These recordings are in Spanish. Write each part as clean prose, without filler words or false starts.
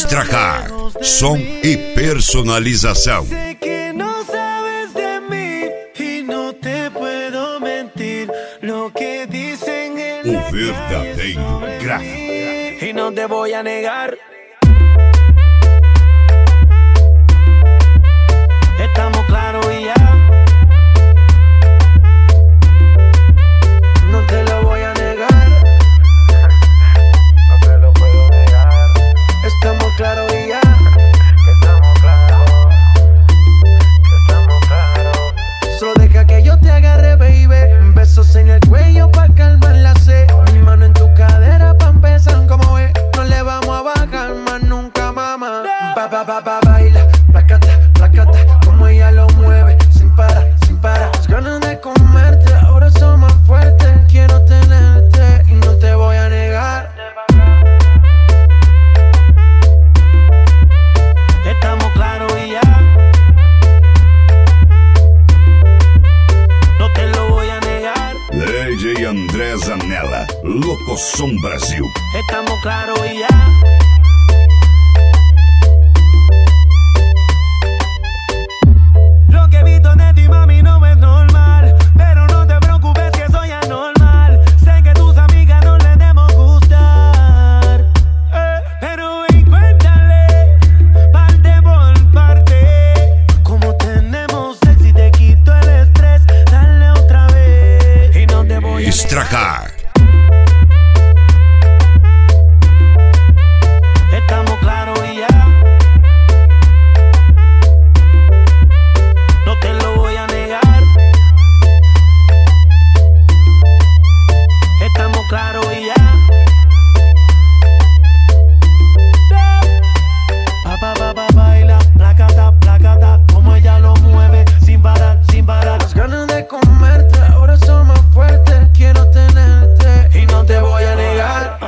Extracar, som e personalização. Sé que no sabes de mí y no te puedo mentir. Lo que dicen en la O verdadeiro calle gráfico. sobre mí, y no te voy a negar. Estamos claros y ya. No te lo voy a negar. No te lo puedo negar. Estamos claros y ya. Que estamos claros. Que estamos claros. Solo deja que yo te agarre, baby. Besos en el cuello pa' calmar la sed. Mi mano en tu cadera pa' empezar, como ves. No le vamos a bajar más nunca, mamá. Baila, placata, placata. Como ella lo mueve, sin parar, sin parar. Las ganas de comerte ahora son más fuertes. Quiero tenerte y no te voy a negar. Estamos claros y ya. No te lo voy a negar. DJ André Zanella, Locosom Brasil. Estamos claros y ya. Lo que he visto de ti, mami, no es normal. Pero no te preocupes que soy anormal. Sé que tus amigas no les debemos gustar. Pero ven, cuéntale, parte por parte. Como tenemos sexy, te quito el estrés. Dale otra vez y no te voy a negar. Extracar, Estamos claros y ya. No te lo voy a negar. Estamos claros y ya. Baila, placata, placata. Como ella lo mueve, sin parar, sin parar. Las ganas de comerte ahora son más fuertes. Quiero tenerte y no te voy a negar.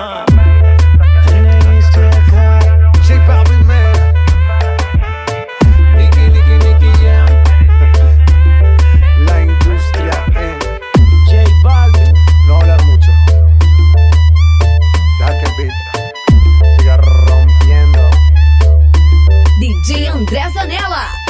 J Balvin, man. Nicky Jam. La industria en J Balvin. No hablar mucho. Deja que el beat siga rompiendo. DJ André Zanella.